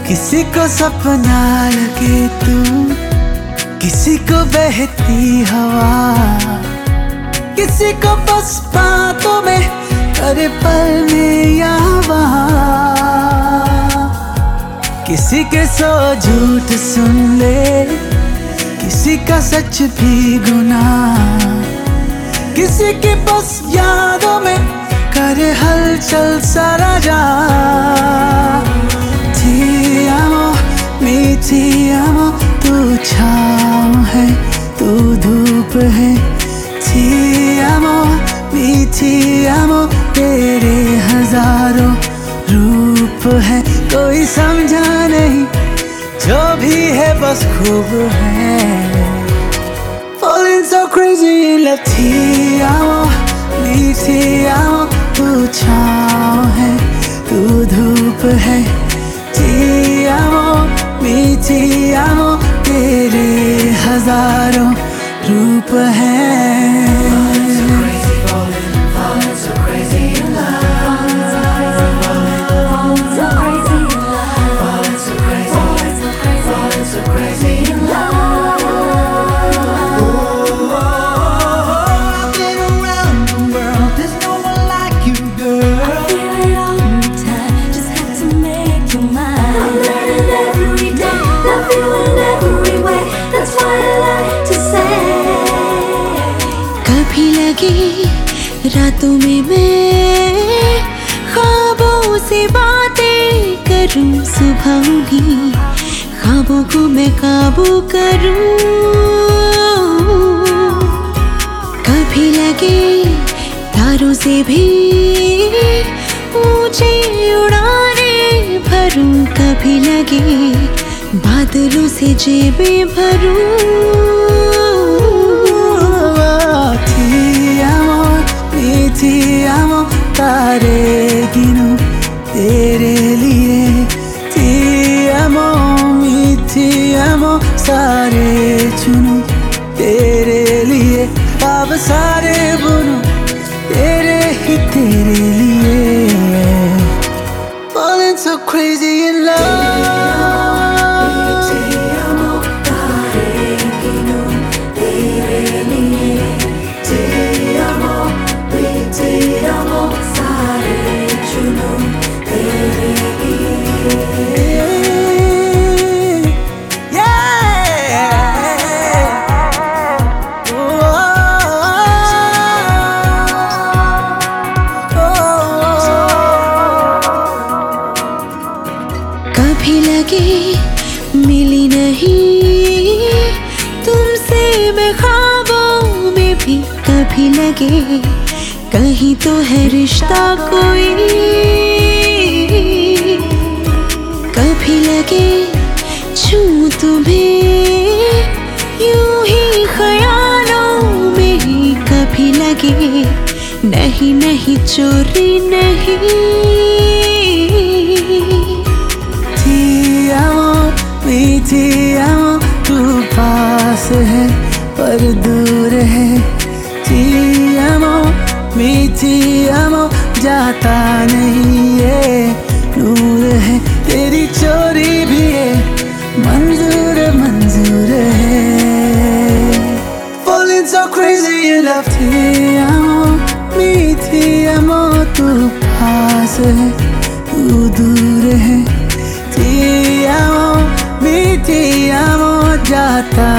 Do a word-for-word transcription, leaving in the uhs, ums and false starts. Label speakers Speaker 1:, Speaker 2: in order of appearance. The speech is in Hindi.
Speaker 1: किसी को सपना लगे तू, किसी को बहती हवा, किसी को बस बातों में करे पल में या वहाँ। किसी के सौ झूठ सुन ले, किसी का सच भी गुनाह, किसी के बस यादों में करे हलचल सारा जहां। Ti amo, mi ti amo, तू छाँव है तू धूप है। Ti amo, mi ti amo, तेरे हजारों रूप है। कोई समझा नहीं जो भी है बस खूब है। Falling so crazy in love। Ti amo, mi ti amo, तू छाँव है तू धूप है। Ti amo, mi ti amo, तेरे हजारों रूप हैं।
Speaker 2: कभी लगे रातों में मैं ख्वाबों से बातें करूं, सुबह उठी ख्वाबों को मैं काबू करूं। कभी लगे तारों से भी ऊंची उड़ाने भरूं, कभी लगे बादलों से जेबें भरूं।
Speaker 1: Ti amo, तारे गिनूं तेरे लिए। Ti amo, mi ti amo, सारे चुनूं तेरे लिए। अब सारे बुनूं तेरे ही तेरे लिए। Falling so crazy in love।
Speaker 2: कभी लगे मिली नहीं तुमसे मैं ख्वाबों में भी, कभी लगे कहीं तो है रिश्ता कोई, कभी लगे छूं तुम्हें यूं ही ख्यालों में ही, कभी लगे नहीं नहीं चोरी नहीं।
Speaker 1: Ti amo, mi ti amo, तू पास है पर दूर है। Ti amo, mi ti amo, जाता नहीं ये नूर है। तेरी चोरी भी है मंजूर मंजूर है। Falling so crazy in love। Ti amo, mi ti amo, तू पास है तू दूर है। Ti amo, mi ti amo, जाता